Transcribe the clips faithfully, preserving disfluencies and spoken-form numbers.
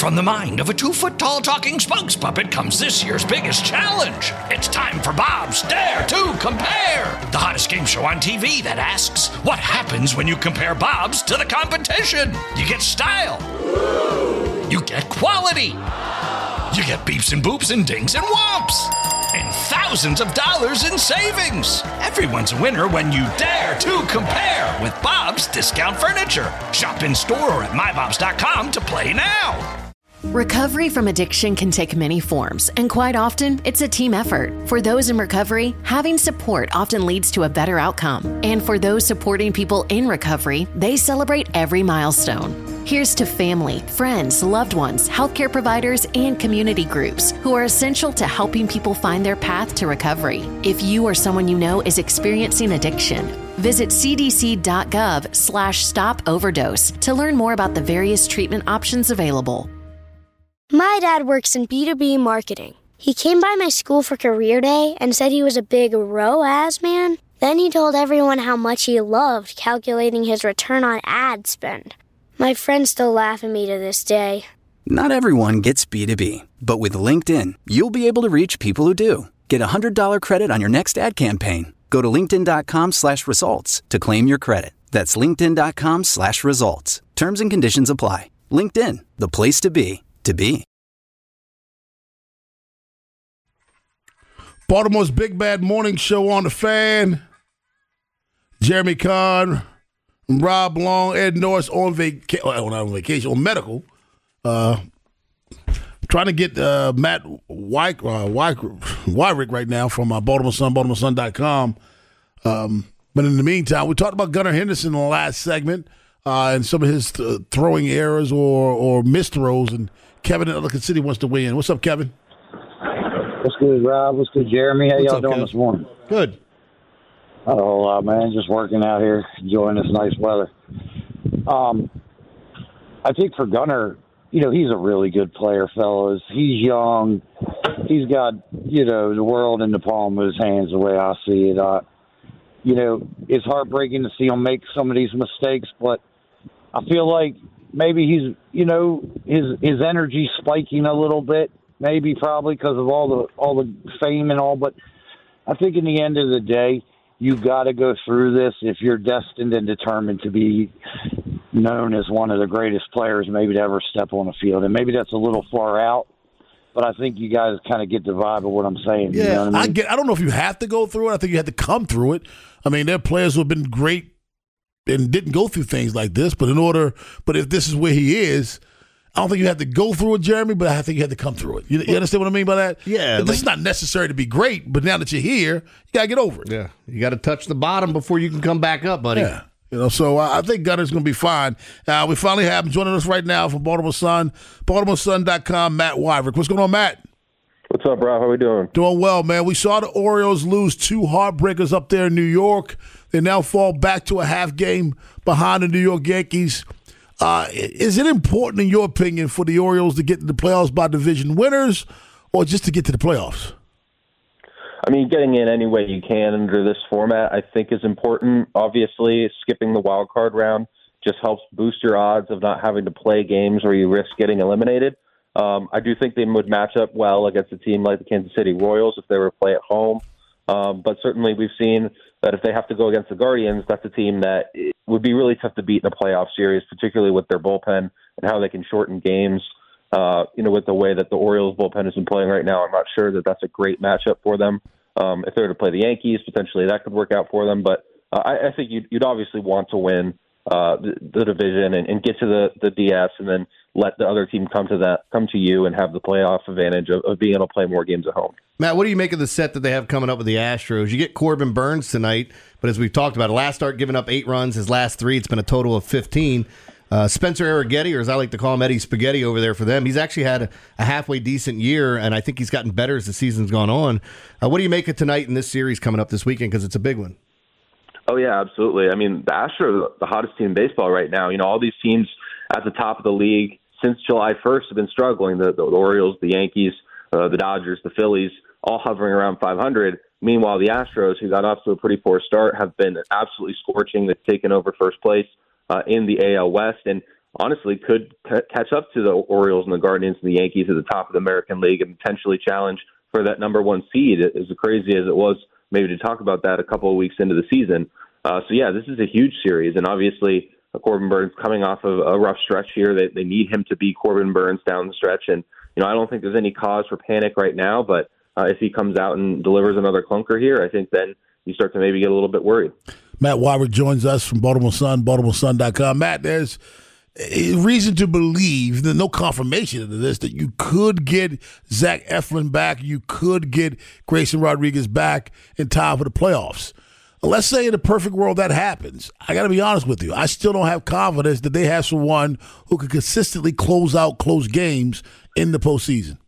From the mind of a two-foot-tall talking spokes puppet comes this year's biggest challenge. It's time for Bob's Dare to Compare, the hottest game show on T V that asks, what happens when you compare Bob's to the competition? You get style. You get quality. You get beeps and boops and dings and whomps. And thousands of dollars in savings. Everyone's a winner when you dare to compare with Bob's Discount Furniture. Shop in store or at my bobs dot com to play now. Recovery from addiction can take many forms, and quite often, it's a team effort. For those in recovery, having support often leads to a better outcome. And for those supporting people in recovery, they celebrate every milestone. Here's to family, friends, loved ones, healthcare providers, and community groups who are essential to helping people find their path to recovery. If you or someone you know is experiencing addiction, visit c d c dot gov slash stop overdose to learn more about the various treatment options available. My dad works in B two B marketing. He came by my school for career day and said he was a big R O A S man. Then he told everyone how much he loved calculating his return on ad spend. My friends still laugh at me to this day. Not everyone gets B two B, but with LinkedIn, you'll be able to reach people who do. Get a one hundred dollars credit on your next ad campaign. Go to linkedin dot com slash results to claim your credit. That's linkedin dot com slash results. Terms and conditions apply. LinkedIn, the place to be, to be. Baltimore's Big Bad Morning Show on the Fan. Jeremy Kahn, Rob Long, Ed Norris on vacation, well, not on vacation, on medical. Uh, trying to get uh, Matt Wyrick, uh, Wyrick, Wyrick right now from uh, Baltimore Sun, baltimore sun dot com. Um, but in the meantime, we talked about Gunnar Henderson in the last segment uh, and some of his th- throwing errors or, or missed throws. And Kevin in Ellicott City wants to weigh in. What's up, Kevin? What's good, Rob? What's good, Jeremy? How What's y'all up, doing Kevin? this morning? Good. Not a whole lot, man. Just working out here, enjoying this nice weather. Um, I think for Gunnar, you know, he's a really good player, fellas. He's young. He's got, you know, the world in the palm of his hands, the way I see it. Uh, you know, it's heartbreaking to see him make some of these mistakes, but I feel like maybe he's, you know, his his energy's spiking a little bit. Maybe probably because of all the all the fame and all, but I think in the end of the day, you got to go through this if you're destined and determined to be known as one of the greatest players maybe to ever step on the field. And maybe that's a little far out, but I think you guys kind of get the vibe of what I'm saying. Yeah, you know what I I mean? get. I don't know if you have to go through it. I think you had to come through it. I mean, there are players who have been great and didn't go through things like this, but in order, but if this is where he is, I don't think you had to go through it, Jeremy, but I think you had to come through it. You, you understand what I mean by that? Yeah. This like, is not necessary to be great, but now that you're here, you got to get over it. Yeah. You got to touch the bottom before you can come back up, buddy. Yeah. You know, so uh, I think Gunner's going to be fine. Uh, we finally have him joining us right now from Baltimore Sun, baltimore sun dot com, Matt Wyrick. What's going on, Matt? What's up, Rob? How we doing? Doing well, man. We saw the Orioles lose two heartbreakers up there in New York. They now fall back to a half game behind the New York Yankees. Uh, is it important, in your opinion, for the Orioles to get to the playoffs by division winners or just to get to the playoffs? I mean, getting in any way you can under this format, I think, is important. Obviously, skipping the wild card round just helps boost your odds of not having to play games where you risk getting eliminated. Um, I do think they would match up well against a team like the Kansas City Royals if they were to play at home. Um, but certainly we've seen that if they have to go against the Guardians, that's a team that would be really tough to beat in a playoff series, particularly with their bullpen and how they can shorten games. Uh, you know, with the way that the Orioles bullpen has been playing right now, I'm not sure that that's a great matchup for them. Um, if they were to play the Yankees, potentially that could work out for them. But uh, I, I think you'd, you'd obviously want to win uh, the, the division and, and get to the, the D S and then let the other team come to that, come to you and have the playoff advantage of, of being able to play more games at home. Matt, what do you make of the set that they have coming up with the Astros? You get Corbin Burns tonight, but as we've talked about, last start giving up eight runs, his last three, it's been a total of fifteen. Uh, Spencer Arrighetti, or as I like to call him, Eddie Spaghetti over there for them, he's actually had a, a halfway decent year, and I think he's gotten better as the season's gone on. Uh, what do you make of tonight in this series coming up this weekend, because it's a big one? Oh, yeah, absolutely. I mean, the Astros are the hottest team in baseball right now. You know, all these teams at the top of the league since July first have been struggling. The, the Orioles, the Yankees, uh, the Dodgers, the Phillies, all hovering around five hundred. Meanwhile, the Astros, who got off to a pretty poor start, have been absolutely scorching. They've taken over first place uh, in the A L West. And honestly could c- catch up to the Orioles and the Guardians and the Yankees at the top of the American League and potentially challenge for that number one seed, as crazy as it was maybe to talk about that a couple of weeks into the season. Uh, so, yeah, this is a huge series, and obviously uh, Corbin Burnes coming off of a rough stretch here. They, they need him to be Corbin Burnes down the stretch, and you know I don't think there's any cause for panic right now, but uh, if he comes out and delivers another clunker here, I think then you start to maybe get a little bit worried. Matt Wyrick joins us from Baltimore Sun, Baltimore Sun dot com. Matt, there's a reason to believe, there's no confirmation of this, that you could get Zach Eflin back, you could get Grayson Rodriguez back in time for the playoffs. Let's say in the perfect world that happens. I got to be honest with you. I still don't have confidence that they have someone who can consistently close out close games in the postseason.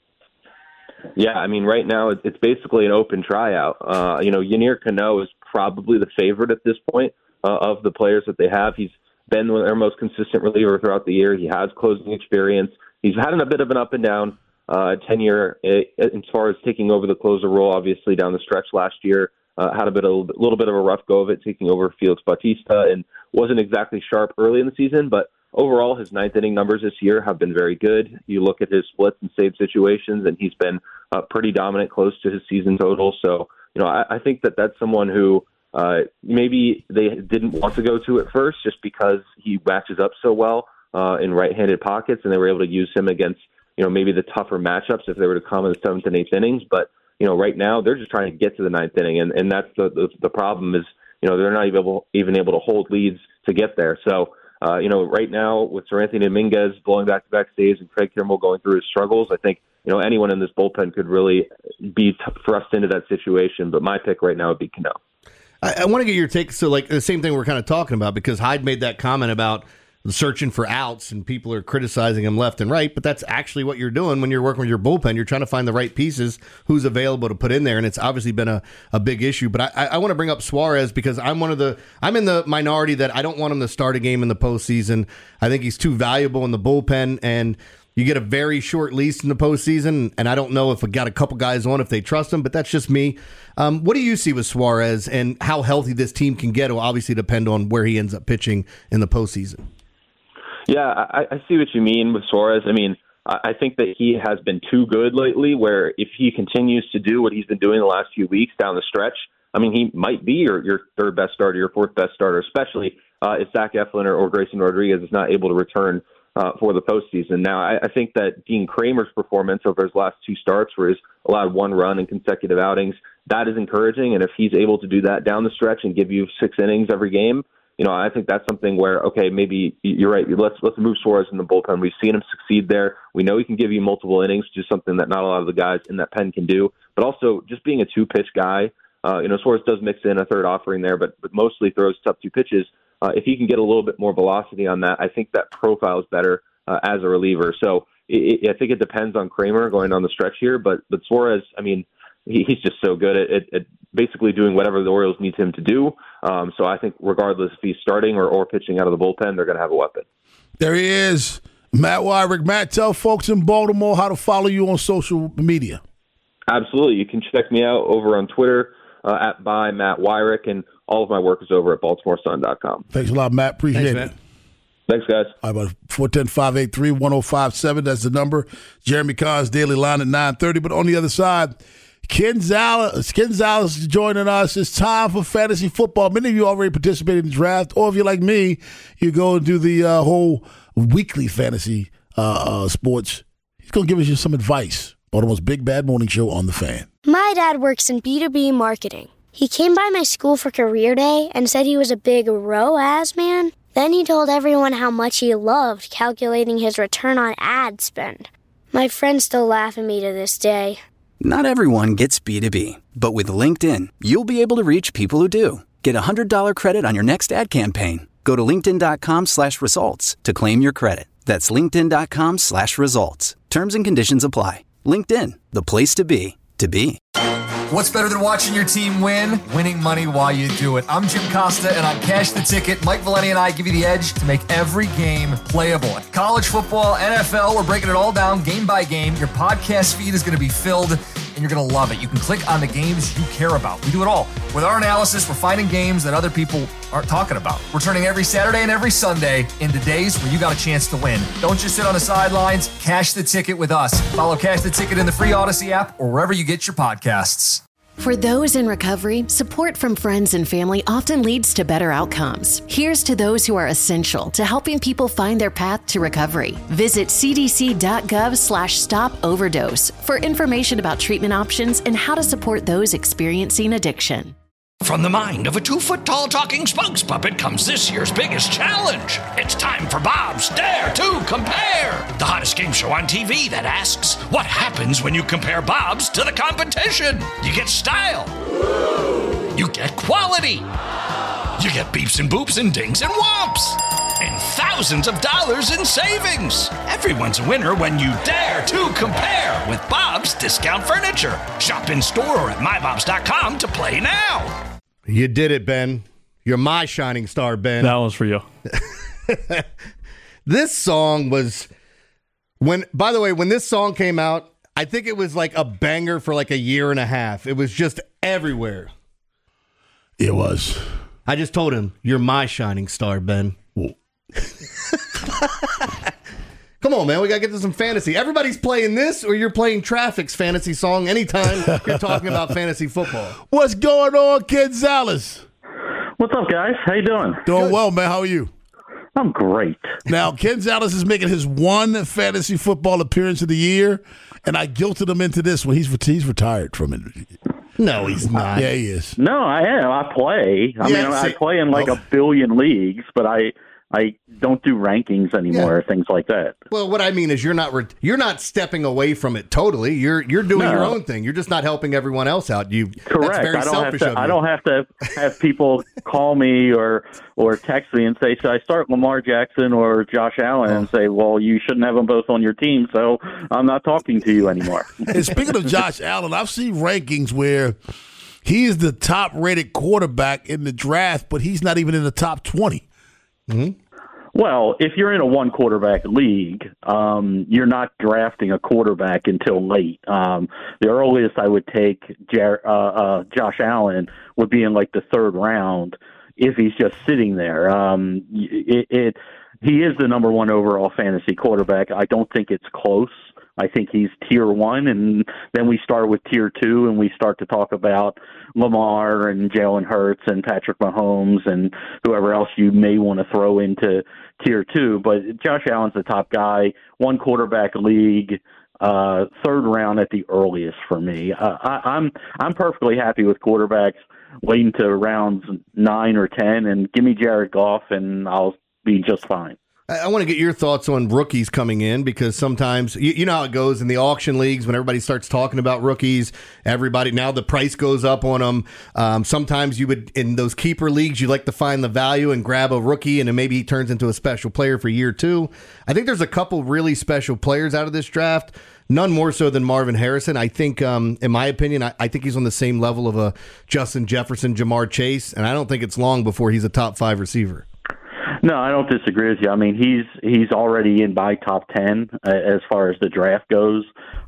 Yeah, I mean, right now it's basically an open tryout. Uh, you know, Yennier Cano is probably the favorite at this point uh, of the players that they have. He's been their most consistent reliever throughout the year. He has closing experience. He's had a bit of an up and down uh, tenure as far as taking over the closer role, obviously, down the stretch last year. Uh, had a bit, a little bit of a rough go of it, taking over Felix Bautista, and wasn't exactly sharp early in the season. But overall, his ninth inning numbers this year have been very good. You look at his splits and save situations, and he's been uh, pretty dominant, close to his season total. So, you know, I, I think that that's someone who uh, maybe they didn't want to go to at first, just because he matches up so well uh, in right-handed pockets, and they were able to use him against, you know, maybe the tougher matchups if they were to come in the seventh and eighth innings. But you know, right now they're just trying to get to the ninth inning, and, and that's the, the the problem is, you know, they're not even able, even able to hold leads to get there. So, uh, you know, right now with Seranthony Dominguez blowing back-to-back saves and Craig Kimbrell going through his struggles, I think, you know, anyone in this bullpen could really be t- thrust into that situation. But my pick right now would be Cano. I, I want to get your take. So, like, the same thing we're kind of talking about, because Hyde made that comment about searching for outs, and people are criticizing him left and right, but that's actually what you're doing when you're working with your bullpen. You're trying to find the right pieces, who's available to put in there, and it's obviously been a, a big issue. But I, I want to bring up Suarez, because I'm one of the I'm in the minority that I don't want him to start a game in the postseason. I think he's too valuable in the bullpen, and you get a very short lease in the postseason, and I don't know if we got a couple guys on if they trust him, but that's just me. Um, what do you see with Suarez, and how healthy this team can get will obviously depend on where he ends up pitching in the postseason. Yeah, I, I see what you mean with Suarez. I mean, I think that he has been too good lately, where if he continues to do what he's been doing the last few weeks down the stretch, I mean, he might be your, your third best starter, your fourth best starter, especially uh, if Zach Eflin or, or Grayson Rodriguez is not able to return uh, for the postseason. Now, I, I think that Dean Kramer's performance over his last two starts, where he's allowed one run in consecutive outings, that is encouraging. And if he's able to do that down the stretch and give you six innings every game, you know, I think that's something where, okay, maybe you're right. Let's let's move Suarez in the bullpen. We've seen him succeed there. We know he can give you multiple innings, which is something that not a lot of the guys in that pen can do. But also, just being a two-pitch guy, uh, you know, Suarez does mix in a third offering there, but but mostly throws tough two pitches. Uh, if he can get a little bit more velocity on that, I think that profile is better uh, as a reliever. So it, it, I think it depends on Kramer going on the stretch here. But but Suarez, I mean, he, he's just so good at, at, at basically doing whatever the Orioles need him to do. Um, so I think regardless if he's starting or, or pitching out of the bullpen, they're going to have a weapon. There he is, Matt Wyrick. Matt, tell folks in Baltimore how to follow you on social media. Absolutely. You can check me out over on Twitter uh, at by Matt Wyrick, and all of my work is over at Baltimore Sun dot com. Thanks a lot, Matt. Appreciate Thanks, it. Matt. Thanks, guys. All right, about four one zero, five eight three, one zero five seven. That's the number. Jeremy Kahn's Daily Line at nine thirty. But on the other side, Ken Zales, Ken Zales is joining us. It's time for fantasy football. Many of you already participated in the draft, or if you're like me, you go and do the uh, whole weekly fantasy uh, uh, sports. He's going to give us some advice. Baltimore's Big Bad Morning Show on The Fan. My dad works in B two B marketing. He came by my school for career day and said he was a big R O A S man. Then he told everyone how much he loved calculating his return on ad spend. My friends still laugh at me to this day. Not everyone gets B two B, but with LinkedIn, you'll be able to reach people who do. Get a one hundred dollars credit on your next ad campaign. Go to linkedin.com slash results to claim your credit. That's linkedin.com slash results. Terms and conditions apply. LinkedIn, the place to be, to be. What's better than watching your team win? Winning money while you do it. I'm Jim Costa, and on Cash the Ticket, Mike Valeni and I give you the edge to make every game playable. College football, N F L, we're breaking it all down game by game. Your podcast feed is going to be filled and you're going to love it. You can click on the games you care about. We do it all. With our analysis, we're finding games that other people aren't talking about. We're turning every Saturday and every Sunday into days where you got a chance to win. Don't just sit on the sidelines. Cash the ticket with us. Follow Cash the Ticket in the free Odyssey app or wherever you get your podcasts. For those in recovery, support from friends and family often leads to better outcomes. Here's to those who are essential to helping people find their path to recovery. Visit cdc.gov slash stop overdose for information about treatment options and how to support those experiencing addiction. From the mind of a two-foot-tall talking spokes puppet comes this year's biggest challenge. It's time for Bob's Dare to Compare, the hottest game show on T V that asks, what happens when you compare Bob's to the competition? You get style. You get quality. You get beeps and boops and dings and whomps. And thousands of dollars in savings. Everyone's a winner when you dare to compare with Bob's Discount Furniture. Shop in store or at my bobs dot com to play now. You did it, Ben. You're my shining star, Ben. That one's for you. This song was, when. by the way, when this song came out, I think it was like a banger for like a year and a half. It was just everywhere. It was. I just told him, you're my shining star, Ben. Come on, man. We got to get to some fantasy. Everybody's playing this, or you're playing Traffic's fantasy song anytime you're talking about fantasy football. What's going on, Gonzalez? What's up, guys? How you doing? Doing Good. well, man. How are you? I'm great. Now, Gonzalez is making his one fantasy football appearance of the year, and I guilted him into this one. He's he's retired from it. No, he's not. Yeah, he is. No, I am. I play. I Yeah, mean, see- I play in like oh. a billion leagues, but I I don't do rankings anymore, or things like that. Well, what I mean is you're not re- you're not stepping away from it totally. You're you're doing No. your own thing. You're just not helping everyone else out. You Correct. That's very I don't selfish have of to. you. I don't have to have people call me or or text me and say, "Should I start Lamar Jackson or Josh Allen?" Oh. And say, "Well, you shouldn't have them both on your team, so I'm not talking to you anymore." And speaking of Josh Allen, I've seen rankings where he is the top-rated quarterback in the draft, but he's not even in the top twenty. Mm-hmm. Well, if you're in a one quarterback league, um, you're not drafting a quarterback until late. Um, the earliest I would take Jer- uh, uh, Josh Allen would be in like the third round if he's just sitting there. Um, it, it he is the number one overall fantasy quarterback. I don't think it's close. I think he's tier one, and then we start with tier two, and we start to talk about Lamar and Jalen Hurts and Patrick Mahomes and whoever else you may want to throw into tier two. But Josh Allen's the top guy, one quarterback league, uh, third round at the earliest for me. Uh, I, I'm I'm perfectly happy with quarterbacks waiting to rounds nine or ten, and give me Jared Goff, and I'll be just fine. I, I want to get your thoughts on rookies coming in, because sometimes you, you know how it goes in the auction leagues when everybody starts talking about rookies. Everybody now the price goes up on them. Um, sometimes you would in those keeper leagues you like to find the value and grab a rookie, and then maybe he turns into a special player for year two. I think there's a couple really special players out of this draft. None more so than Marvin Harrison. I think, um, in my opinion, I, I think he's on the same level of a Justin Jefferson, Jamar Chase, and I don't think it's long before he's a top five receiver. No, I don't disagree with you. I mean, he's he's already in my top ten uh, as far as the draft goes.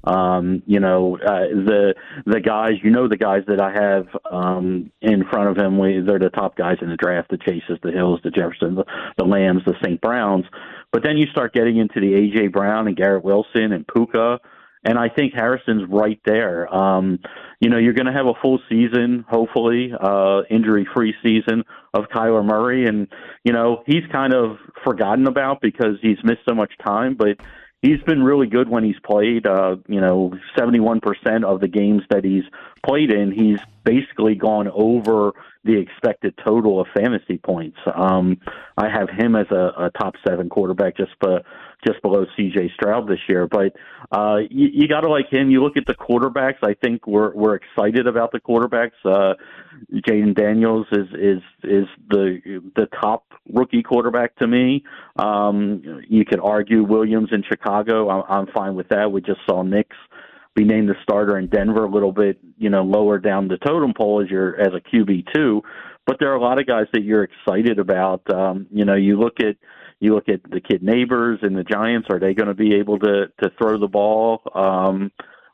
Um, you know, uh, the the guys, you know, the guys that I have um, in front of him, we, they're the top guys in the draft: the Chases, the Hills, the Jefferson, the, the Lambs, the Saint Browns. But then you start getting into the A J Brown and Garrett Wilson and Puka. And I think Harrison's right there. Um, you know, you're going to have a full season, hopefully, uh, injury-free season of Kyler Murray. And, you know, he's kind of forgotten about because he's missed so much time. But he's been really good when he's played. Uh, you know, seventy-one percent of the games that he's played in, he's basically gone over the expected total of fantasy points. Um, I have him as a, a top seven quarterback just uh, just below C J Stroud this year. But uh, you, you got to like him. You look at the quarterbacks. I think we're we're excited about the quarterbacks. Uh, Jaden Daniels is is is the the top rookie quarterback to me. Um, you could argue Williams in Chicago. I'm, I'm fine with that. We just saw Nix be named the starter in Denver, a little bit, you know, lower down the totem pole as your as a Q B two. But there are a lot of guys that you're excited about. Um, you know, you look at you look at the kid Neighbors and the Giants. Are they going to be able to to throw the ball? Um,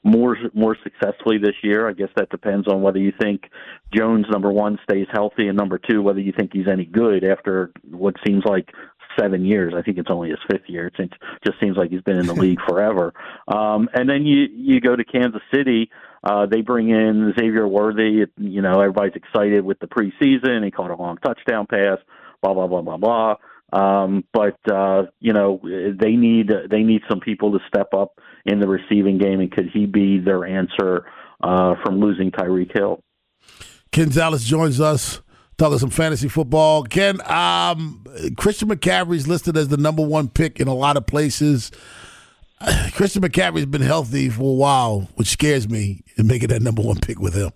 more more successfully this year. I guess that depends on whether you think Jones, number one, stays healthy, and number two, whether you think he's any good after what seems like seven years. I think it's only his fifth year. It just seems like he's been in the league forever. Um, and then you, you go to Kansas City. Uh, they bring in Xavier Worthy. You know, everybody's excited with the preseason. He caught a long touchdown pass, blah, blah, blah, blah, blah. Um, but, uh, you know, they need they need some people to step up in the receiving game, and could he be their answer uh, from losing Tyreek Hill? Ken Zales joins us, talking some fantasy football. Ken, um, Christian McCaffrey's listed as the number one pick in a lot of places. Christian McCaffrey's been healthy for a while, which scares me, in making that number one pick with him.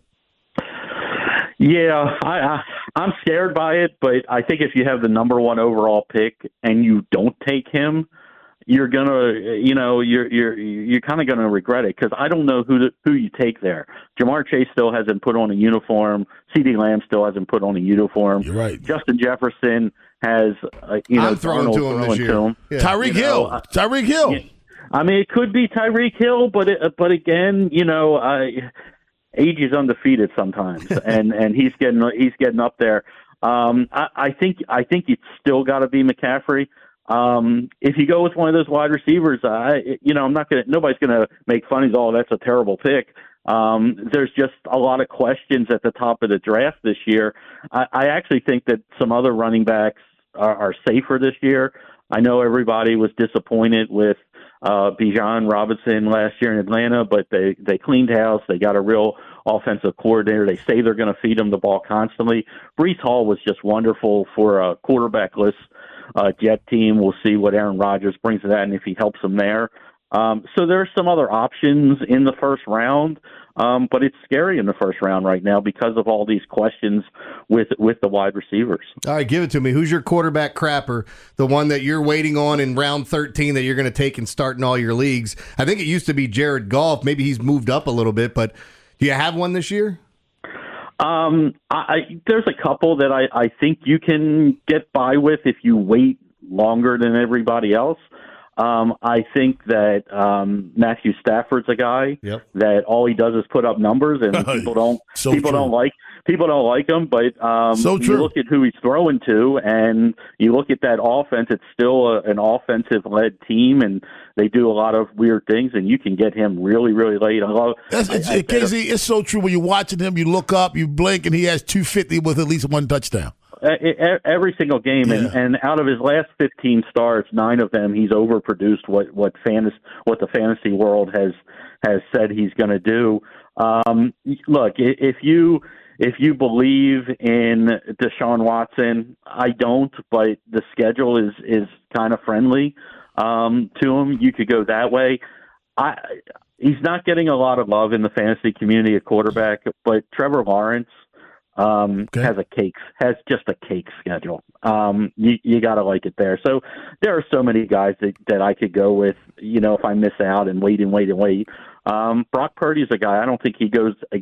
Yeah, I, I, I'm scared by it, but I think if you have the number one overall pick and you don't take him, you're gonna, you know, you're you're you're kind of gonna regret it, because I don't know who to, who you take there. Jamar Chase still hasn't put on a uniform. CeeDee Lamb still hasn't put on a uniform. You're right. Justin Jefferson has, uh, you know, I'm throwing to him this year. To him. Yeah. Tyreek You Hill. know, Tyreek Hill. Yeah. I mean, it could be Tyreek Hill, but it, but again, you know, uh, age is undefeated sometimes, and, and he's getting he's getting up there. Um, I, I think I think it's still got to be McCaffrey. Um, if you go with one of those wide receivers, I you know I'm not gonna nobody's gonna make fun of, oh, that's a terrible pick. Um, there's just a lot of questions at the top of the draft this year. I, I actually think that some other running backs are, are safer this year. I know everybody was disappointed with uh, Bijan Robinson last year in Atlanta, but they, they cleaned house. They got a real offensive coordinator. They say they're going to feed him the ball constantly. Breece Hall was just wonderful for a quarterbackless uh, Jet team. We'll see what Aaron Rodgers brings to that and if he helps them there. Um, so there are some other options in the first round, um, but it's scary in the first round right now because of all these questions with with the wide receivers. All right, give it to me. Who's your quarterback crapper, the one that you're waiting on in round thirteen that you're going to take and start in all your leagues? I think it used to be Jared Goff. Maybe he's moved up a little bit, but do you have one this year? Um, I, I, there's a couple that I, I think you can get by with if you wait longer than everybody else. Um, I think that um, Matthew Stafford's a guy yep. that all he does is put up numbers, and people don't so people true. don't like people don't like him. But um, so you look at who he's throwing to, and you look at that offense. It's still a, an offensive-led team, and they do a lot of weird things. And you can get him really, really late. I love, That's, it's, I, I, K Z, it's so true. When you're watching him, you look up, you blink, and he has two fifty with at least one touchdown. Every single game, and, yeah. and out of his last fifteen starts, nine of them he's overproduced what what fantasy what the fantasy world has has said he's going to do. Um, look, if you if you believe in Deshaun Watson, I don't, but the schedule is is kind of friendly um, to him. You could go that way. I he's not getting a lot of love in the fantasy community at quarterback, but Trevor Lawrence. Um, okay. has a cake, has just a cake schedule. Um, you, you got to like it there. So there are so many guys that, that I could go with, you know, if I miss out and wait and wait and wait. Um, Brock Purdy's a guy, I don't think he goes, uh,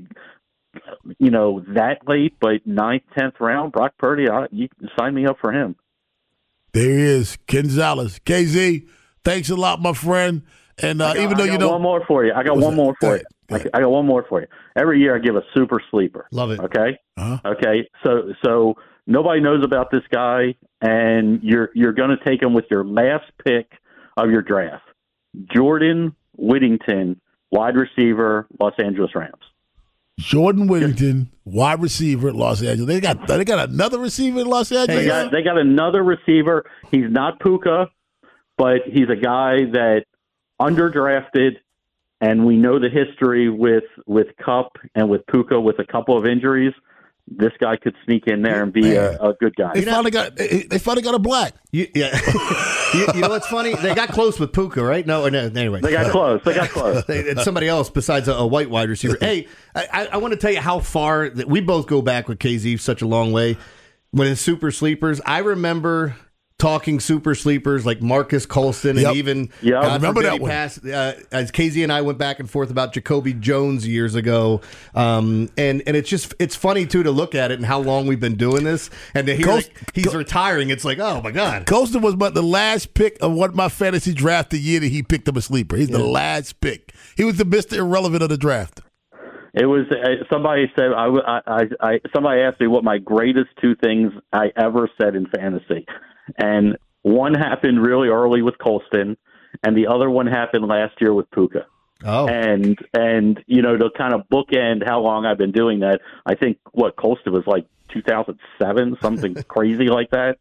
you know, that late, but ninth, tenth round, Brock Purdy, I, you can sign me up for him. There he is, Ken Zales. K Z, thanks a lot, my friend. And uh, got, even though I got you know, one more for you. I got one that? more for you. I, I got one more for you. Every year I give a super sleeper. Love it. Okay. Uh-huh. Okay. So so nobody knows about this guy, and you're you're going to take him with your last pick of your draft. Jordan Whittington, wide receiver, Los Angeles Rams. Jordan Whittington, wide receiver, Los Angeles. They got they got another receiver in Los Angeles. They got they got another receiver. He's not Puka, but he's a guy that underdrafted, and we know the history with with Kupp and with Puka with a couple of injuries. This guy could sneak in there and be a, a good guy. They finally got they finally got a black. You, yeah, you, you know what's funny? They got close with Puka, right? No, no. Anyway, they got close. They got close. It's somebody else besides a, a white wide receiver. Hey, I, I want to tell you how far that we both go back with K Z, such a long way. When it's super sleepers, I remember talking super sleepers like Marcus Colston Yep. and even Yeah, God remember forbid that he one. passed, uh, as K Z and I went back and forth about Jacoby Jones years ago. Um, and, and it's just, it's funny too to look at it and how long we've been doing this and to hear Coast- that he's retiring. It's like, oh my God. Colston was but the last pick of what my fantasy draft the year that he picked up a sleeper. He's the last pick. He was the Mister Irrelevant of the draft. It was uh, somebody said I, I, I somebody asked me what my greatest two things I ever said in fantasy, and one happened really early with Colston, and the other one happened last year with Puka. Oh, And and you know, to kind of bookend how long I've been doing that, I think what Colston was like two thousand seven, something crazy like that.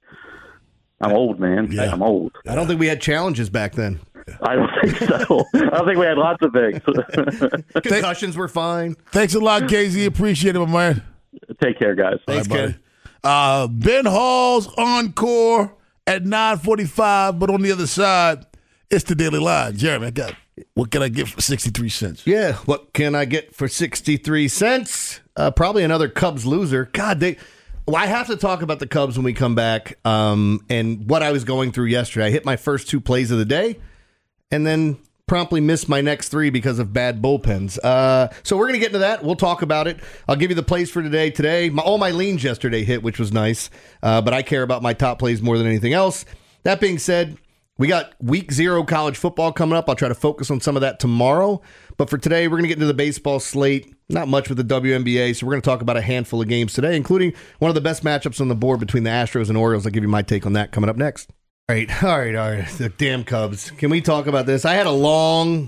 I'm old, man. Yeah. I'm old. I don't think we had challenges back then. I don't think so. I don't think we had lots of things. Concussions were fine. Thanks a lot, K Z. Appreciate it, my man. Take care, guys. Thanks, All right, Ken. buddy. Uh, Ben Hall's Encore at nine forty-five, but on the other side, it's the Daily Line. Jeremy, I got what can I get for sixty-three cents? Yeah, what can I get for sixty-three cents? Uh, probably another Cubs loser. God, they. Well, I have to talk about the Cubs when we come back um, and what I was going through yesterday. I hit my first two plays of the day and then promptly missed my next three because of bad bullpens. Uh, so we're going to get into that. We'll talk about it. I'll give you the plays for today. Today, my, all my leans yesterday hit, which was nice, uh, but I care about my top plays more than anything else. That being said, we got week zero college football coming up. I'll try to focus on some of that tomorrow. But for today, we're going to get into the baseball slate. Not much with the W N B A, so we're going to talk about a handful of games today, including one of the best matchups on the board between the Astros and Orioles. I'll give you my take on that coming up next. All right, all right, all right. The damn Cubs. Can we talk about this? I had a long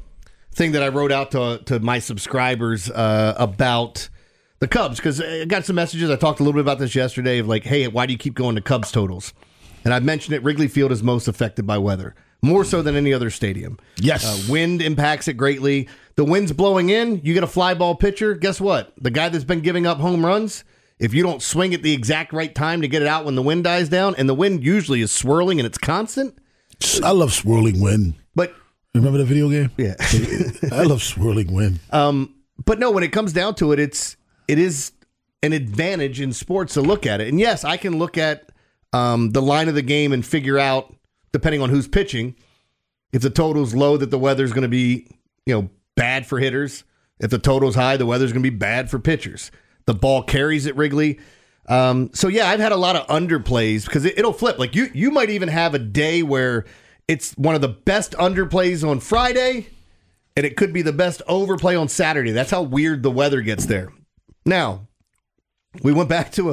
thing that I wrote out to, to my subscribers uh, about the Cubs because I got some messages. I talked a little bit about this yesterday of like, hey, why do you keep going to Cubs totals? And I've mentioned it, Wrigley Field is most affected by weather, more so than any other stadium. Yes. Uh, wind impacts it greatly. The wind's blowing in, you get a fly ball pitcher. Guess what? The guy that's been giving up home runs, if you don't swing at the exact right time to get it out when the wind dies down, and the wind usually is swirling and it's constant. I love swirling wind. But remember the video game? Yeah. I love swirling wind. Um, but no, when it comes down to it, it's it is an advantage in sports to look at it. And yes, I can look at um, the line of the game and figure out, depending on who's pitching, if the total's low, that the weather's going to be, you know, bad for hitters. If the total's high, the weather's going to be bad for pitchers. The ball carries at Wrigley. Um, so, yeah, I've had a lot of underplays because it, it'll flip. Like, you, you might even have a day where it's one of the best underplays on Friday, and it could be the best overplay on Saturday. That's how weird the weather gets there. Now, we went back to a...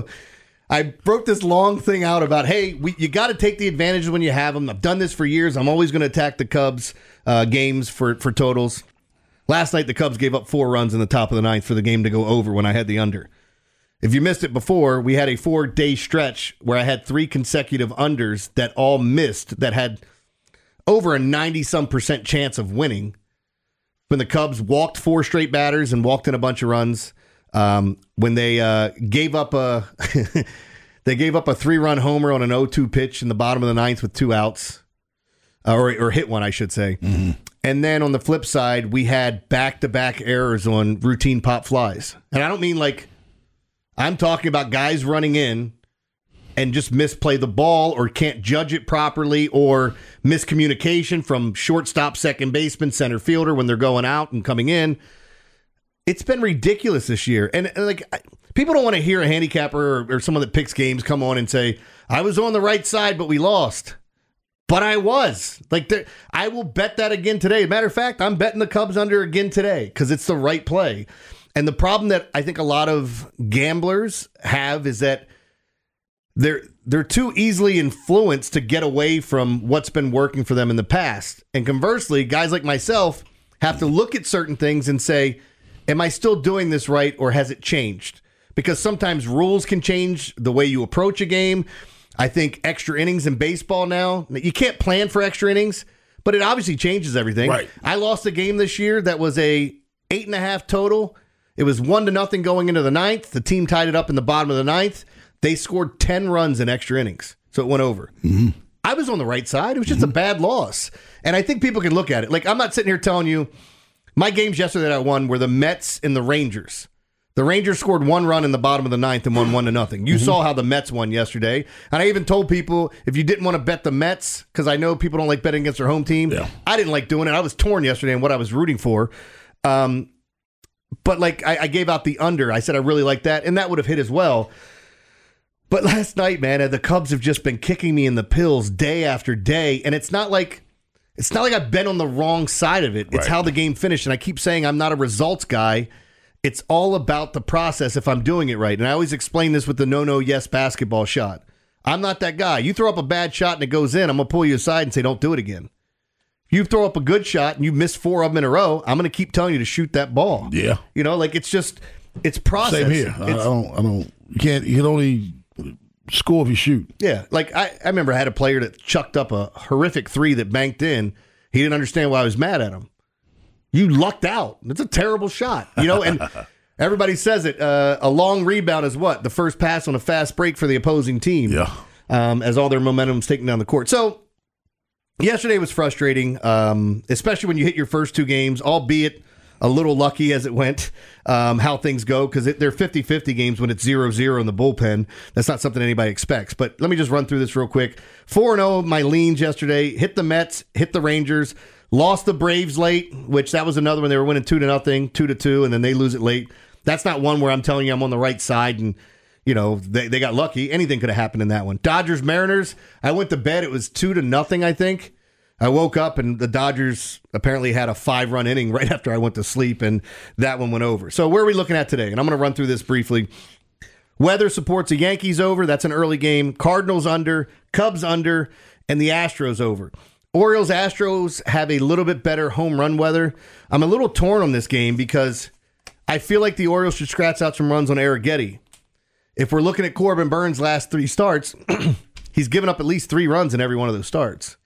I wrote this long thing out about, hey, we, you got to take the advantage when you have them. I've done this for years. I'm always going to attack the Cubs uh, games for, for totals. Last night, the Cubs gave up four runs in the top of the ninth for the game to go over when I had the under. If you missed it before, we had a four-day stretch where I had three consecutive unders that all missed that had over a ninety-some percent chance of winning. When the Cubs walked four straight batters and walked in a bunch of runs, um, when they uh, gave up a they gave up a three-run homer on an oh two pitch in the bottom of the ninth with two outs, uh, or, or hit one, I should say. Mm-hmm. And then on the flip side, we had back-to-back errors on routine pop flies. And I don't mean like, I'm talking about guys running in and just misplay the ball or can't judge it properly or miscommunication from shortstop, second baseman, center fielder when they're going out and coming in. It's been ridiculous this year. And, and like, people don't want to hear a handicapper or, or someone that picks games come on and say, I was on the right side, but we lost. But I was. Like, there, I will bet that again today. Matter of fact, I'm betting the Cubs under again today because it's the right play. And the problem that I think a lot of gamblers have is that they're they're too easily influenced to get away from what's been working for them in the past. And conversely, guys like myself have to look at certain things and say, am I still doing this right or has it changed? Because sometimes rules can change the way you approach a game. I think extra innings in baseball now, you can't plan for extra innings, but it obviously changes everything. Right. I lost a game this year that was a eight and a half total. It was one to nothing going into the ninth. The team tied it up in the bottom of the ninth. They scored ten runs in extra innings, so it went over. Mm-hmm. I was on the right side. It was just mm-hmm. a bad loss. And I think people can look at it. Like, I'm not sitting here telling you, my games yesterday that I won were the Mets and the Rangers. The Rangers scored one run in the bottom of the ninth and won one to nothing. You mm-hmm. saw how the Mets won yesterday. And I even told people, if you didn't want to bet the Mets, because I know people don't like betting against their home team, yeah. I didn't like doing it. I was torn yesterday on what I was rooting for. Um, but like I, I gave out the under. I said I really like that, and that would have hit as well. But last night, man, the Cubs have just been kicking me in the pills day after day, and it's not like it's not like I've been on the wrong side of it. It's right. how the game finished, and I keep saying I'm not a results guy. It's all about the process if I'm doing it right. And I always explain this with the no-no-yes basketball shot. I'm not that guy. You throw up a bad shot and it goes in, I'm going to pull you aside and say, don't do it again. If you throw up a good shot and you miss four of them in a row, I'm going to keep telling you to shoot that ball. Yeah. You know, like it's just, it's process. Same here. I, I don't, I don't, you can't, you can only score if you shoot. Yeah. Like I, I remember I had a player that chucked up a horrific three that banked in. He didn't understand why I was mad at him. You lucked out. It's a terrible shot, you know, and everybody says it. Uh, a long rebound is what? The first pass on a fast break for the opposing team. Yeah. Um, as all their momentum is taken down the court. So yesterday was frustrating, um, especially when you hit your first two games, albeit a little lucky as it went, um, how things go, because they're fifty-fifty games when it's zero zero in the bullpen. That's not something anybody expects. But let me just run through this real quick. four and oh, my leans yesterday. Hit the Mets, hit the Rangers. Lost the Braves late, which that was another one. They were winning two to nothing, two to two, and then they lose it late. That's not one where I'm telling you I'm on the right side and, you know, they, they got lucky. Anything could have happened in that one. Dodgers, Mariners, I went to bed. It was two to nothing, I think. I woke up and the Dodgers apparently had a five-run inning right after I went to sleep, and that one went over. So where are we looking at today? And I'm going to run through this briefly. Weather supports the Yankees over. That's an early game. Cardinals under, Cubs under, and the Astros over. Orioles, Astros have a little bit better home run weather. I'm a little torn on this game because I feel like the Orioles should scratch out some runs on Arrighetti. If we're looking at Corbin Burns' last three starts, he's given up at least three runs in every one of those starts.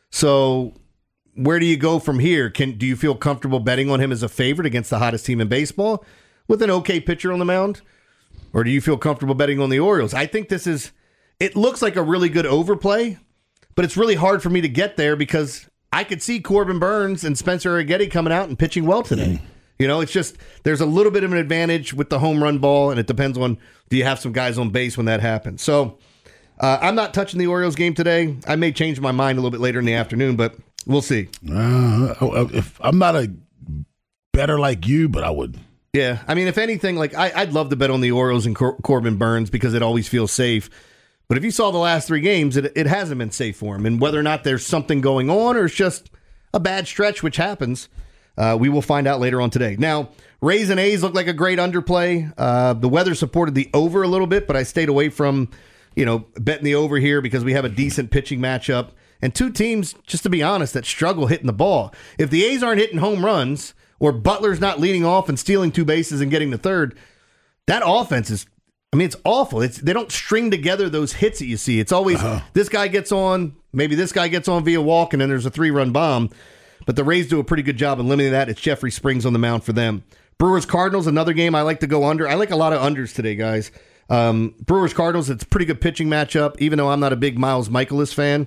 So where do you go from here? Can do you feel comfortable betting on him as a favorite against the hottest team in baseball with an okay pitcher on the mound? Or do you feel comfortable betting on the Orioles? I think this is, it looks like a really good overplay, but it's really hard for me to get there because I could see Corbin Burns and Spencer Arrighetti coming out and pitching well today. Mm. You know, it's just, there's a little bit of an advantage with the home run ball, and it depends on, do you have some guys on base when that happens? So uh, I'm not touching the Orioles game today. I may change my mind a little bit later in the afternoon, but we'll see. Uh, if I'm not a better like you, but I would. Yeah, I mean, if anything, like I, I'd love to bet on the Orioles and Cor- Corbin Burns because it always feels safe. But if you saw the last three games, it, it hasn't been safe for him. And whether or not there's something going on or it's just a bad stretch, which happens, uh, we will find out later on today. Now, Rays and A's look like a great underplay. Uh, the weather supported the over a little bit, but I stayed away from, you know, betting the over here because we have a decent pitching matchup. And two teams, just to be honest, that struggle hitting the ball. If the A's aren't hitting home runs or Butler's not leading off and stealing two bases and getting the third, that offense is, I mean, it's awful. It's they don't string together those hits that you see. It's always uh-huh. this guy gets on, maybe this guy gets on via walk, and then there's a three-run bomb. But the Rays do a pretty good job of limiting that. It's Jeffrey Springs on the mound for them. Brewers-Cardinals, another game I like to go under. I like a lot of unders today, guys. Um, Brewers-Cardinals, it's a pretty good pitching matchup, even though I'm not a big Miles Michaelis fan.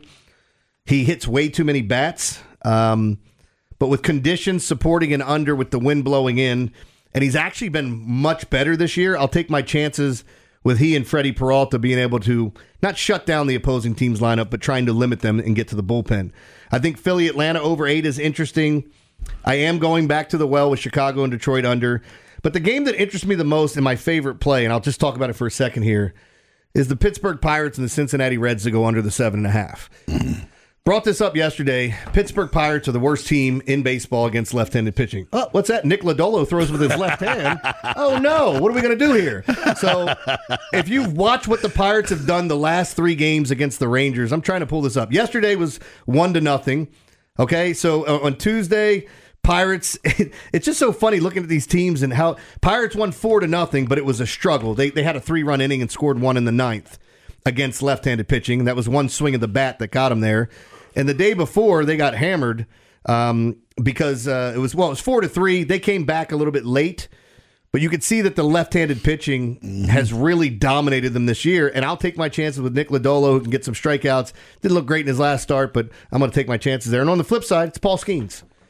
He hits way too many bats. Um, but with conditions supporting an under with the wind blowing in, and he's actually been much better this year, I'll take my chances with he and Freddie Peralta being able to not shut down the opposing team's lineup, but trying to limit them and get to the bullpen. I think Philly-Atlanta over eight is interesting. I am going back to the well with Chicago and Detroit under. But the game that interests me the most and my favorite play, and I'll just talk about it for a second here, is the Pittsburgh Pirates and the Cincinnati Reds to go under the seven and a half. Brought this up yesterday. Pittsburgh Pirates are the worst team in baseball against left-handed pitching. Oh, what's that? Nick Lodolo throws with his left hand. Oh, no. What are we going to do here? So if you've watched what the Pirates have done the last three games against the Rangers, I'm trying to pull this up. Yesterday was one to nothing. Okay, so uh, on Tuesday, Pirates, it, it's just so funny looking at these teams and how Pirates won four to nothing, but it was a struggle. They, they had a three-run inning and scored one in the ninth against left-handed pitching, and that was one swing of the bat that got them there. And the day before, they got hammered um, because uh, it was, well, it was four to three. They came back a little bit late, but you could see that the left-handed pitching mm-hmm. has really dominated them this year. And I'll take my chances with Nick Lodolo, who can get some strikeouts. Didn't look great in his last start, but I'm going to take my chances there. And on the flip side, it's Paul Skeens.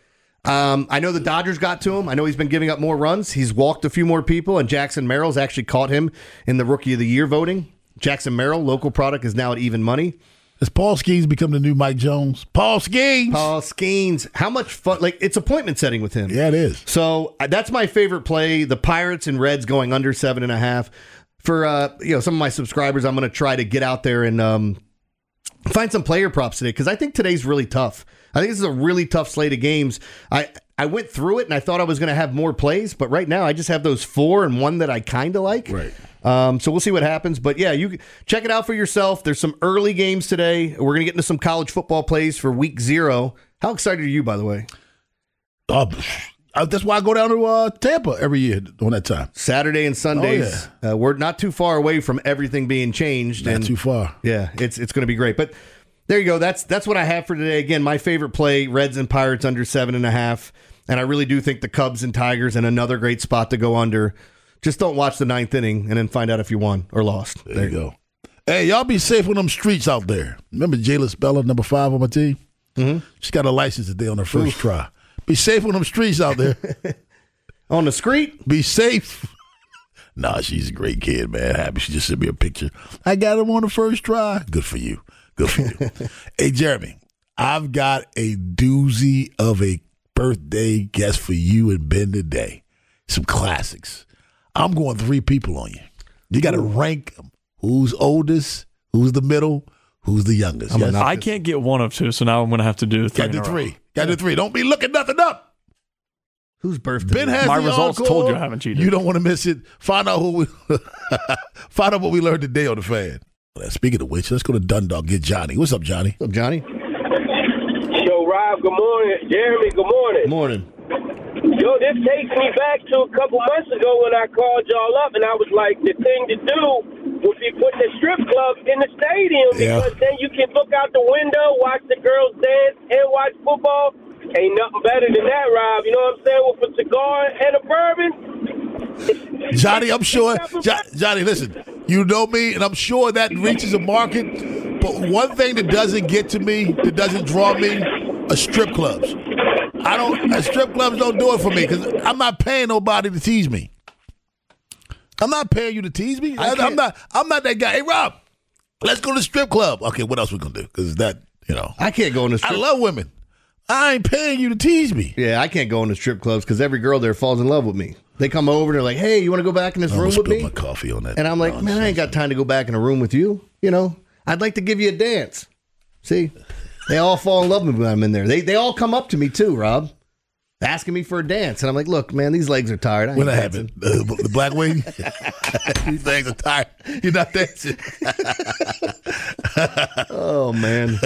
Um, I know the Dodgers got to him. I know he's been giving up more runs. He's walked a few more people, and Jackson Merrill's actually caught him in the Rookie of the Year voting. Jackson Merrill, local product, is now at even money. Has Paul Skeens become the new Mike Jones? Paul Skeens! Paul Skeens. How much fun? Like, it's appointment setting with him. Yeah, it is. So uh, that's my favorite play. The Pirates and Reds going under seven and a half. For uh, you know, some of my subscribers, I'm going to try to get out there and um, find some player props today, because I think today's really tough. I think this is a really tough slate of games. I, I went through it, and I thought I was going to have more plays, but right now I just have those four and one that I kind of like. Right. Um, so we'll see what happens. But, yeah, you check it out for yourself. There's some early games today. We're going to get into some college football plays for week zero. How excited are you, by the way? Uh, that's why I go down to uh, Tampa every year on that time. Saturday and Sundays. Oh, yeah. uh, we're not too far away from everything being changed. Not and, too far. Yeah, it's it's going to be great. But there you go. That's that's what I have for today. Again, my favorite play, Reds and Pirates under seven and a half. And I really do think the Cubs and Tigers and another great spot to go under. Just don't watch the ninth inning and then find out if you won or lost. There, there you go. Hey, y'all be safe on them streets out there. Remember Jayla Bella, number five on my team? Mm-hmm. She got a license today on her first Oof. try. Be safe on them streets out there. On the street? Be safe. Nah, she's a great kid, man. Happy she just sent me a picture. I got him on the first try. Good for you. Good for you. Hey, Jeremy, I've got a doozy of a birthday guest for you and Ben today. Some classics. I'm going three people on you. You got to rank them. Who's oldest? Who's the middle? Who's the youngest? Yes? I can't get one of two, so now I'm going to have to do three. Got to do three. Got to do three. Don't be looking nothing up. Whose birthday? Ben has My the results encore. told you I haven't cheated. You don't want to miss it. Find out who we find out what we learned today on the Fan. Speaking of which, let's go to Dundalk. Get Johnny. What's up, Johnny? What's up, Johnny? Yo, Rob. Good morning. Jeremy. Good morning. Good morning. Yo, this takes me back to a couple months ago when I called y'all up, and I was like, the thing to do would be put the strip club in the stadium yeah. because then you can look out the window, watch the girls dance, and watch football. Ain't nothing better than that, Rob. You know what I'm saying? With a cigar and a bourbon. Johnny, I'm sure. Jo- Johnny, listen, you know me, and I'm sure that reaches a market. But one thing that doesn't get to me, that doesn't draw me, are strip clubs. I don't. Uh, strip clubs don't do it for me because I'm not paying nobody to tease me. I'm not paying you to tease me. I, I'm not. I'm not that guy. Hey, Rob, let's go to the strip club. Okay, what else we gonna do? Because that, you know, I can't go in the strip. I love women. I ain't paying you to tease me. Yeah, I can't go in the strip clubs because every girl there falls in love with me. They come over and they're like, "Hey, you want to go back in this I'm room with me?" My coffee on that. And I'm like, nonsense. "Man, I ain't got time to go back in a room with you. You know, I'd like to give you a dance." See, they all fall in love with me when I'm in there. They they all come up to me too, Rob, asking me for a dance, and I'm like, "Look, man, these legs are tired." I when that happened, uh, the black wing, these legs are tired. You're not dancing. Oh man.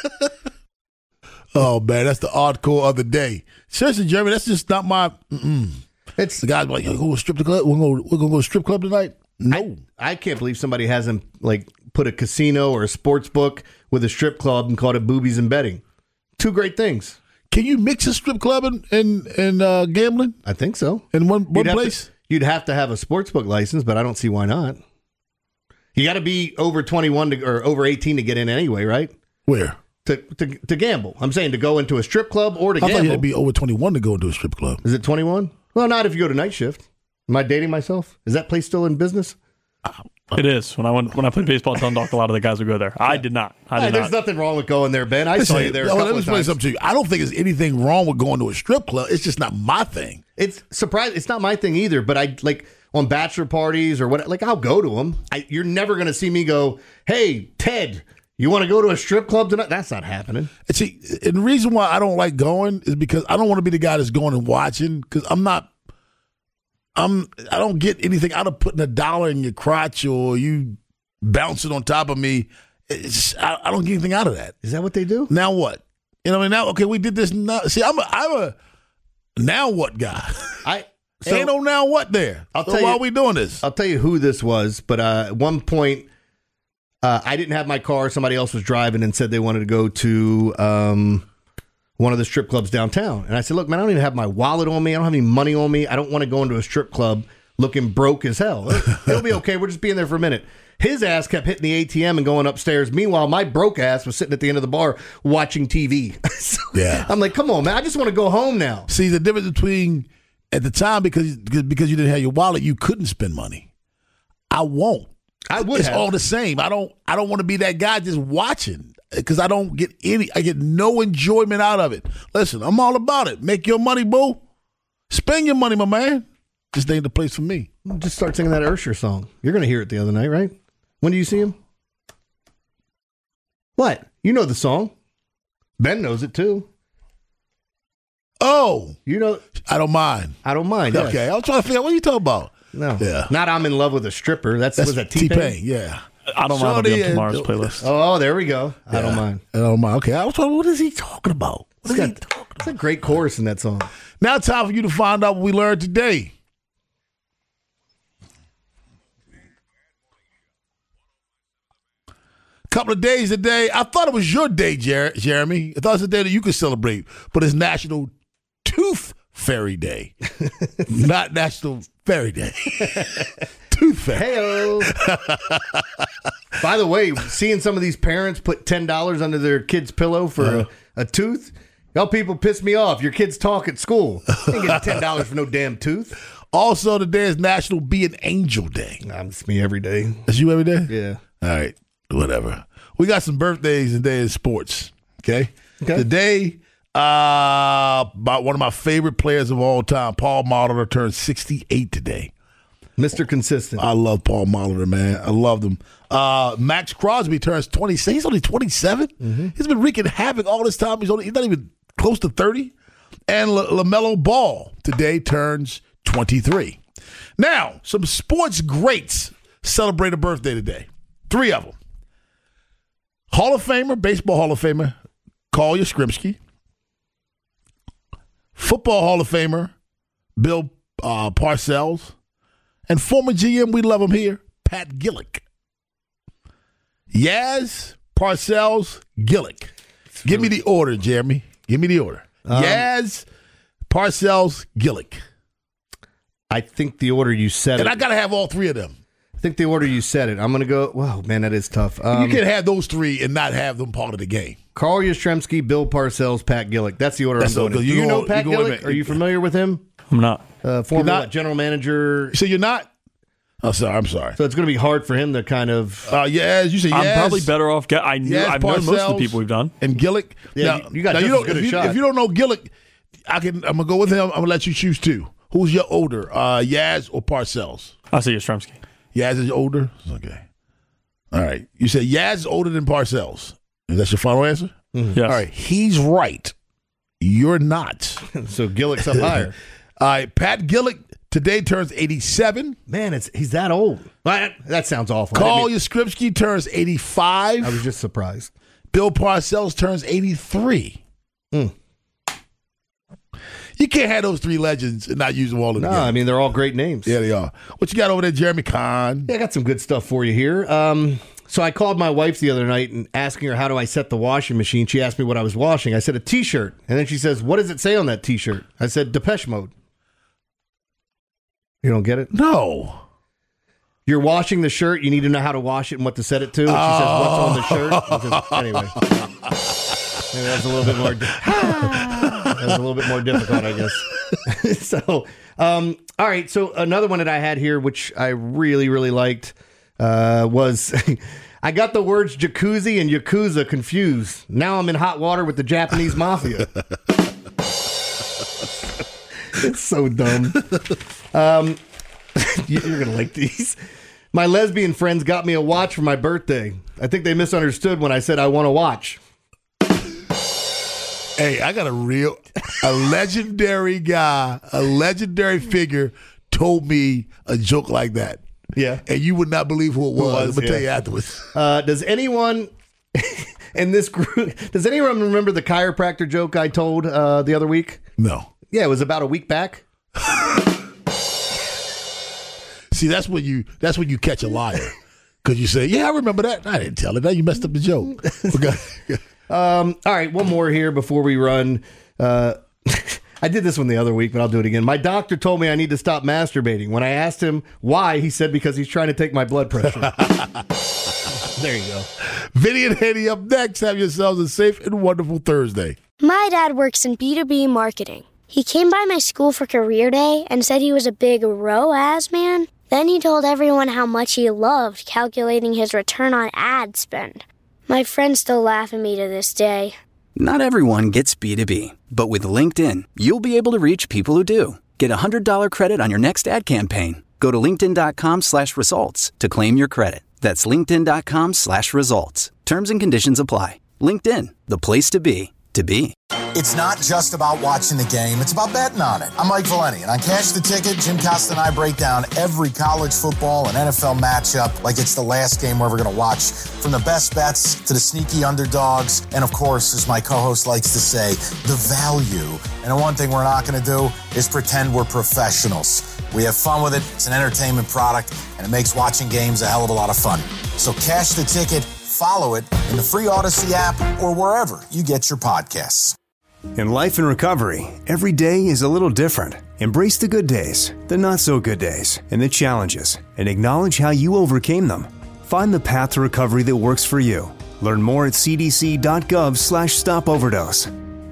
Oh, man, that's the hardcore of the day. Seriously, Jeremy, that's just not my... Mm-mm. It's the guys like, yo, go to strip the club? We're going we're gonna go to strip club tonight? No. I, I can't believe somebody hasn't, like, put a casino or a sports book with a strip club and called it boobies and betting. Two great things. Can you mix a strip club and, and, and uh, gambling? I think so. In one, one you'd place? To, you'd have to have a sports book license, but I don't see why not. You got to be over twenty-one to, or over eighteen to get in anyway, right? Where? To, to to gamble. I'm saying to go into a strip club or to I gamble. thought you had to be over twenty-one to go into a strip club. Is it twenty-one? Well, not if you go to night shift. Am I dating myself? Is that place still in business? It is. When I went when I played baseball at Dundalk, a lot of the guys would go there. I did not. I did hey, there's not. nothing wrong with going there, Ben. I Listen, saw you there. A yo, couple let me of explain times. something to you. I don't think there's anything wrong with going to a strip club. It's just not my thing. It's surprising. It's not my thing either. But I like on bachelor parties or what. Like I'll go to them. I, you're never going to see me go, "Hey, Ted, you want to go to a strip club tonight?" That's not happening. And see, and the reason why I don't like going is because I don't want to be the guy that's going and watching because I'm not. I'm. I don't get anything out of putting a dollar in your crotch or you bouncing on top of me. It's, I, I don't get anything out of that. Is that what they do? Now what? You know, I mean, now okay, we did this. Now, see, I'm a, I'm a now what guy. I so, ain't no now what there. I'll so tell why you, are we doing this? I'll tell you who this was. But uh, at one point, uh, I didn't have my car. Somebody else was driving and said they wanted to go to um, one of the strip clubs downtown. And I said, "Look, man, I don't even have my wallet on me. I don't have any money on me. I don't want to go into a strip club looking broke as hell. It'll be okay. We're just being there for a minute." His ass kept hitting the A T M and going upstairs. Meanwhile, my broke ass was sitting at the end of the bar watching T V. So Yeah. I'm like, come on, man. I just want to go home now. See, the difference between at the time because because you didn't have your wallet, you couldn't spend money. I won't. I would It's have. all the same. I don't. I don't want to be that guy just watching because I don't get any. I get no enjoyment out of it. Listen, I'm all about it. Make your money, boo. Spend your money, my man. This ain't the place for me. Just start singing that Ursher song. You're going to hear it the other night, right? When do you see him? What? You know the song. Ben knows it too. Oh, you know. I don't mind. I don't mind. Yes. Okay, I was trying to figure out what are you talking about. No. Yeah. Not I'm in love with a stripper. That's, That's was that T-Pain? T-Pain, yeah. I don't mind. I'll be on tomorrow's uh, playlist. Oh, there we go. I don't Yeah. mind. I don't mind. Okay, I was trying. What is he talking about? What is he It's got- it's a great chorus in that song. Now, time for you to find out what we learned today. Couple of days today. I thought it was your day, Jer- Jeremy. I thought it was a day that you could celebrate, but it's National Tooth Fairy Day, not National Fairy Day. Tooth Fairy. Heyo. By the way, seeing some of these parents put ten dollars under their kid's pillow for Uh-huh. a, a tooth, y'all people piss me off. Your kids talk at school. You ain't getting ten dollars for no damn tooth. Also, today is National Be an Angel Day. Nah, it's me every day. That's you every day? Yeah. All right. Whatever. We got some birthdays and days in sports. Okay. Okay. Today, uh, about one of my favorite players of all time, Paul Molitor, turned sixty-eight today. Mister Consistent. I love Paul Molitor, man. I loved him. Uh, Max Crosby turns twenty-six. He's only twenty-seven. Mm-hmm. He's been wreaking havoc all this time. He's only he's not even close to thirty. And La- LaMelo Ball today turns twenty-three. Now, some sports greats celebrate a birthday today. Three of them. Hall of Famer, baseball Hall of Famer, Carl Yastrzemski. Football Hall of Famer, Bill uh, Parcells. And former G M, we love him here, Pat Gillick. Yaz, Parcells, Gillick. Give me the order, Jeremy. Give me the order. Um, Yaz, Parcells, Gillick. I think the order you said And it. I got to have all three of them. I think the order you said it. I'm going to go. Wow, man, that is tough. Um, you can have those three and not have them part of the game. Carl Yastrzemski, Bill Parcells, Pat Gillick. That's the order That's I'm going so- in. you Do you go- know Pat you go Gillick? in- Are you familiar with him? I'm not. Uh, former You're not? what, general manager. So you're not? Oh, sorry. I'm sorry. So it's going to be hard for him to kind of. Uh, Yaz, you say I'm Yaz. probably better off. Get, I knew. Yaz, I've known most of the Parcells, people we've done. And Gillick. Yeah, now, you got now just you as don't, good if, a you, shot. if you don't know Gillick, I can. I'm gonna go with him. I'm gonna let you choose two. Who's your older, uh, Yaz or Parcells? I say Yastrzemski. Yaz is older. Okay. All right. You said Yaz is older than Parcells. Is that your final answer? Yes. All right. He's right. You're not. So Gillick's up higher. All right. Pat Gillick today turns eighty-seven. Man, it's he's that old. That, that sounds awful. I Carl didn't mean- Yastrzemski turns eighty-five. I was just surprised. Bill Parcells turns eighty-three. Mm. You can't have those three legends and not use them all No, together. I mean they're all great names. Yeah, they are. What you got over there, Jeremy Kahn? Yeah, I got some good stuff for you here. Um, so I called my wife the other night and asking her how do I set the washing machine. She asked me what I was washing. I said a T-shirt, and then she says, "What does it say on that T-shirt?" I said Depeche Mode. You don't get it? No. You're washing the shirt. You need to know how to wash it and what to set it to. And she says, "What's on the shirt?" I says, anyway, maybe that's a little bit more. That was a little bit more difficult, I guess. so, um, all right. So another one that I had here, which I really, really liked, uh, was I got the words jacuzzi and yakuza confused. Now I'm in hot water with the Japanese mafia. It's so dumb. Um, you're going to like these. My lesbian friends got me a watch for my birthday. I think they misunderstood when I said I want a watch. Hey, I got a real, a legendary guy, a legendary figure told me a joke like that. Yeah. And you would not believe who it was. was, I'm going to yeah. tell you afterwards. Uh, does anyone in this group, does anyone remember the chiropractor joke I told uh, the other week? No. Yeah, it was about a week back. See, that's when you that's when you catch a liar. Because you say, yeah, I remember that. I didn't tell it. Now you messed up the joke. Okay. Um, all right, one more here before we run. Uh, I did this one the other week, but I'll do it again. My doctor told me I need to stop masturbating. When I asked him why, he said because he's trying to take my blood pressure. There you go. Vinny and Haney up next. Have yourselves a safe and wonderful Thursday. My dad works in B two B marketing. He came by my school for career day and said he was a big R O A S man. Then he told everyone how much he loved calculating his return on ad spend. My friends still laugh at me to this day. Not everyone gets B two B, but with LinkedIn, you'll be able to reach people who do. Get a one hundred dollars credit on your next ad campaign. Go to linkedin.com slash results to claim your credit. That's linkedin.com slash results. Terms and conditions apply. LinkedIn, the place to be, to be. It's not just about watching the game, it's about betting on it. I'm Mike Valeni, and on Cash the Ticket, Jim Costa and I break down every college football and N F L matchup like it's the last game we're ever going to watch. From the best bets to the sneaky underdogs, and of course, as my co-host likes to say, the value. And the one thing we're not going to do is pretend we're professionals. We have fun with it, it's an entertainment product, and it makes watching games a hell of a lot of fun. So Cash the Ticket, follow it in the free Odyssey app or wherever you get your podcasts. In life and recovery, every day is a little different. Embrace the good days, the not so good days, and the challenges, and acknowledge how you overcame them. Find the path to recovery that works for you. Learn more at cdc.gov slash stop overdose.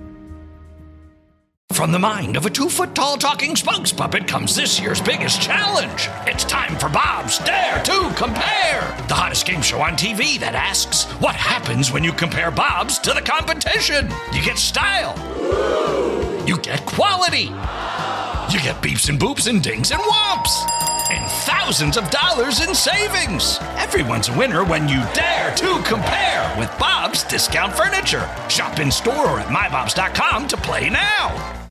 From the mind of a two-foot-tall talking spokes puppet comes this year's biggest challenge. It's time for Bob's Dare to Compare, the hottest game show on T V that asks, what happens when you compare Bob's to the competition? You get style. You get quality. You get beeps and boops and dings and whomps. And thousands of dollars in savings. Everyone's a winner when you dare to compare with Bob's Discount Furniture. Shop in store or at my bobs dot com to play now.